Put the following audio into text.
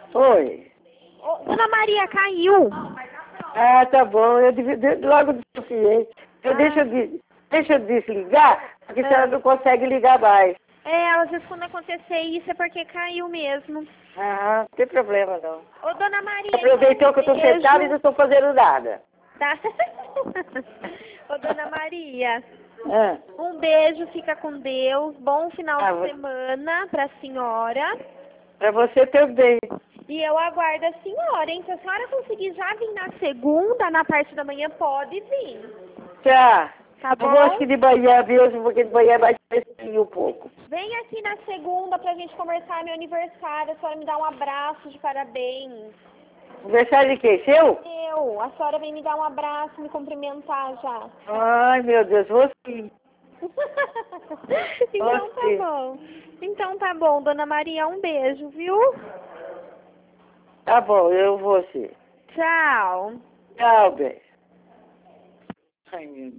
Oi. Ô, Dona Maria, caiu. Ah, tá bom. Eu logo desconfiei. Deixa eu desligar, porque a senhora não consegue ligar mais. Às vezes quando acontecer isso é porque caiu mesmo. Ah, não tem problema não. Ô, Dona Maria, Aproveitou que eu tô beijo. sentada e não estou fazendo nada. Tá. Ô, Dona Maria, Ah, um beijo, fica com Deus. Bom final de você- semana pra senhora. pra você também. E eu aguardo a senhora, hein? Se a senhora conseguir já vir na segunda, na parte da manhã, pode vir. Tá. Tá Eu bom? gosto de manhã mesmo, porque de manhã é mais fresquinho um pouco. Vem aqui na segunda pra gente conversar meu aniversário. A senhora me dá um abraço de parabéns. Aniversário de quem? Seu? A senhora vem me dar um abraço, me cumprimentar já. Ai, meu Deus, vou sim. Então tá Você. bom. Então tá bom, Dona Maria, um beijo, viu? Tá bom, eu vou sim. Tchau. Tchau, bem. Ai, meu Deus.